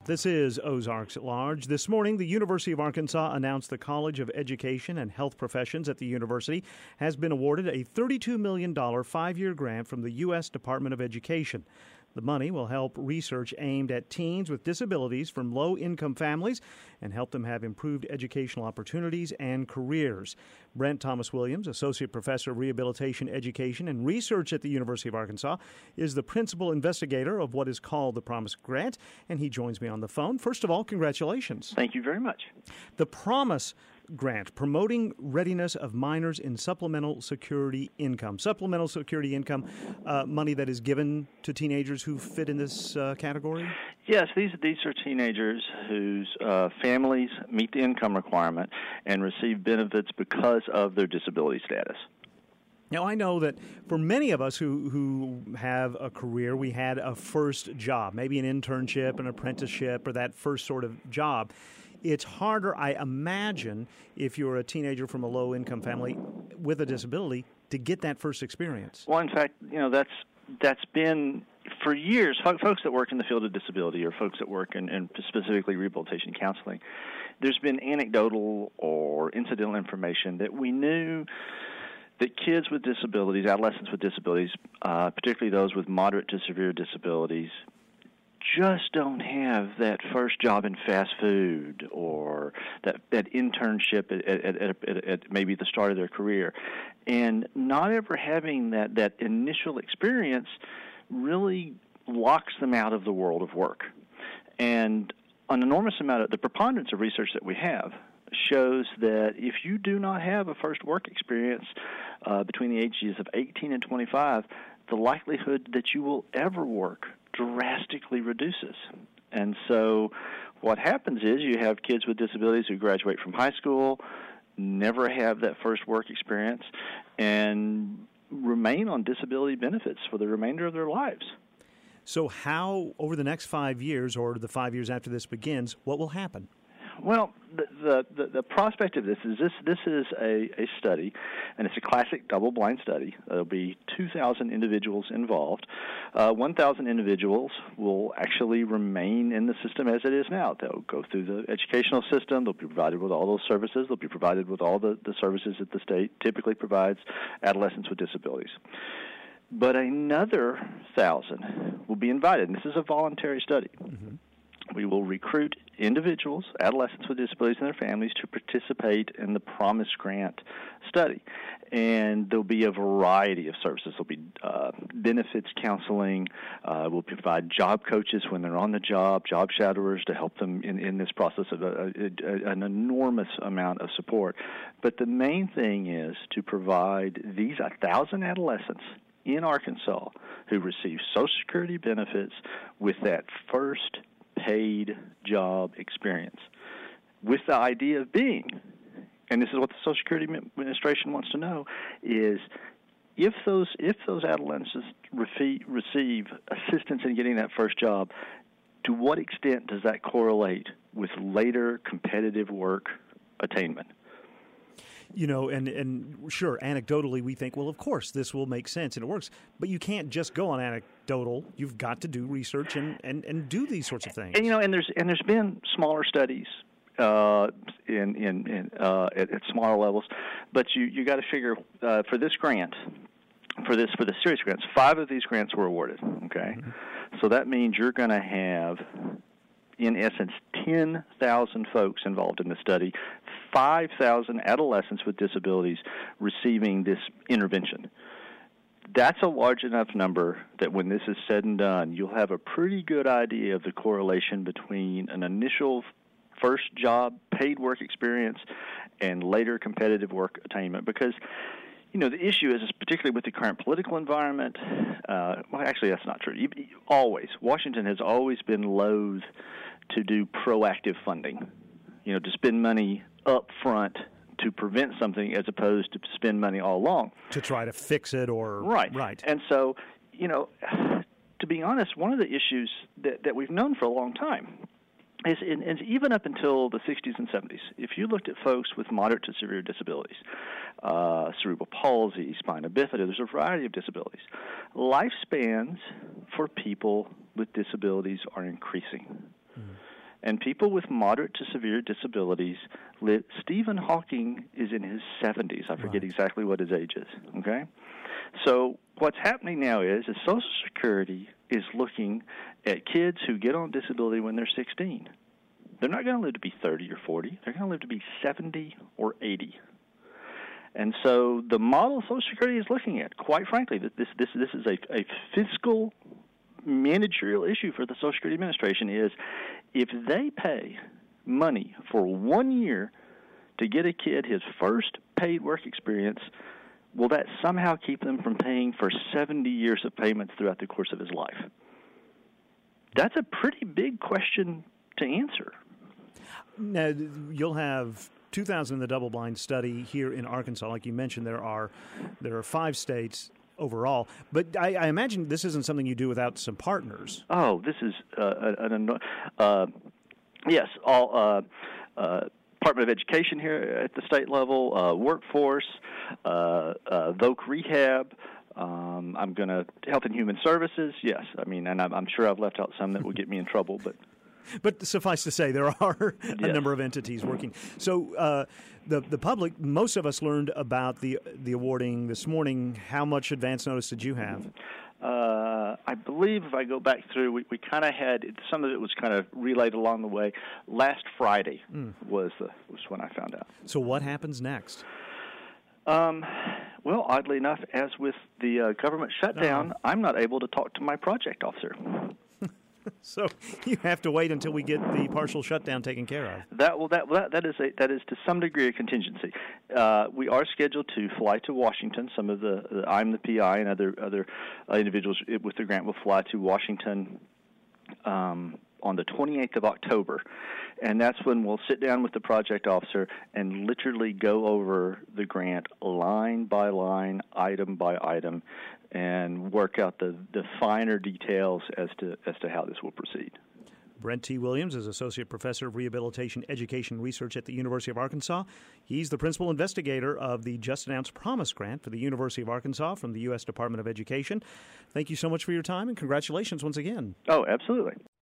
This is Ozarks at Large. This morning, the University of Arkansas announced the College of Education and Health Professions at the university has been awarded a $32 million five-year grant from the U.S. Department of Education. The money will help research aimed at teens with disabilities from low-income families and help them have improved educational opportunities and careers. Brent Thomas Williams, Associate Professor of Rehabilitation Education and Research at the University of Arkansas, is the principal investigator of what is called the Promise Grant, and he joins me on the phone. First of all, congratulations. Thank you very much. The Promise Grant, promoting readiness of minors in supplemental security income. Supplemental security income, money that is given to teenagers who fit in this category? Yes, these are teenagers whose families meet the income requirement and receive benefits because of their disability status. Now, I know that for many of us who have a career, we had a first job, maybe an internship, an apprenticeship, or that first sort of job. It's harder, I imagine, if you're a teenager from a low-income family with a disability, to get that first experience. Well, in fact, that's been for years. Folks that work in the field of disability or folks that work in specifically rehabilitation counseling, there's been anecdotal or incidental information that we knew that kids with disabilities, adolescents with disabilities, particularly those with moderate to severe disabilities, just don't have that first job in fast food or that internship at maybe the start of their career. And not ever having that initial experience really locks them out of the world of work. And an enormous amount of the preponderance of research that we have shows that if you do not have a first work experience between the ages of 18 and 25, the likelihood that you will ever work drastically reduces. And so what happens is you have kids with disabilities who graduate from high school, never have that first work experience, and remain on disability benefits for the remainder of their lives. So how, over the next 5 years or the 5 years after this begins, what will happen? Well, the prospect of this is a study, and it's a classic double-blind study. There'll be 2,000 individuals involved. 1,000 individuals will actually remain in the system as it is now. They'll go through the educational system. They'll be provided with all those services. They'll be provided with all the services that the state typically provides adolescents with disabilities. But another 1,000 will be invited, and this is a voluntary study. Mm-hmm. We will recruit individuals, adolescents with disabilities and their families, to participate in the Promise Grant study. And there'll be a variety of services. There'll be benefits counseling. We'll provide job coaches when they're on the job shadowers to help them in this process of an enormous amount of support. But the main thing is to provide these 1,000 adolescents in Arkansas who receive Social Security benefits with that first paid job experience, with the idea of being, and this is what the Social Security Administration wants to know, is if those adolescents receive assistance in getting that first job, to what extent does that correlate with later competitive work attainment? You know, and sure, anecdotally, we think, well, of course, this will make sense and it works. But you can't just go on anecdotal. You've got to do research and do these sorts of things. And there's been smaller studies at smaller levels, but you got to figure for this grant, for the serious grants, 5 of these grants were awarded. Okay, mm-hmm. So that means you're going to have, in essence, 10,000 folks involved in the study, 5,000 adolescents with disabilities receiving this intervention. That's a large enough number that when this is said and done, you'll have a pretty good idea of the correlation between an initial first job, paid work experience, and later competitive work attainment. Because, the issue is, particularly with the current political environment, well, actually, that's not true. Washington has always been loath to do proactive funding, to spend money up front to prevent something as opposed to spend money all along. To try to fix it or... Right. And so, to be honest, one of the issues that we've known for a long time is even up until the 60s and 70s, if you looked at folks with moderate to severe disabilities, cerebral palsy, spina bifida, there's a variety of disabilities. Lifespans for people with disabilities are increasing. Mm-hmm. And people with moderate to severe disabilities live. Stephen Hawking is in his 70s. I forget exactly what his age is, okay? So what's happening now is Social Security is looking at kids who get on disability when they're 16. They're not going to live to be 30 or 40. They're going to live to be 70 or 80. And so the model Social Security is looking at, quite frankly, that this is a fiscal managerial issue for the Social Security Administration, is if they pay money for 1 year to get a kid his first paid work experience, will that somehow keep them from paying for 70 years of payments throughout the course of his life? That's a pretty big question to answer. Now, you'll have 2,000 in the double-blind study here in Arkansas. Like you mentioned, there are 5 states overall. But I imagine this isn't something you do without some partners. Oh, this is yes, all Department of Education here at the state level, workforce, Voc Rehab. I'm going to Health and Human Services. Yes, I mean, and I'm sure I've left out some that will get me in trouble, but. But suffice to say, there are a number of entities working. So the public, most of us learned about the awarding this morning. How much advance notice did you have? I believe if I go back through, we kind of had some of it was kind of relayed along the way. Last Friday was when I found out. So what happens next? Well, oddly enough, as with the government shutdown, I'm not able to talk to my project officer. So you have to wait until we get the partial shutdown taken care of. That is to some degree a contingency. We are scheduled to fly to Washington. Some of I'm the PI and other individuals with the grant will fly to Washington on the 28th of October, and that's when we'll sit down with the project officer and literally go over the grant line by line, item by item, and work out the finer details as to how this will proceed. Brent T. Williams is Associate Professor of Rehabilitation Education Research at the University of Arkansas. He's the principal investigator of the just announced Promise Grant for the University of Arkansas from the U.S. Department of Education. Thank you so much for your time, and congratulations once again. Oh, absolutely.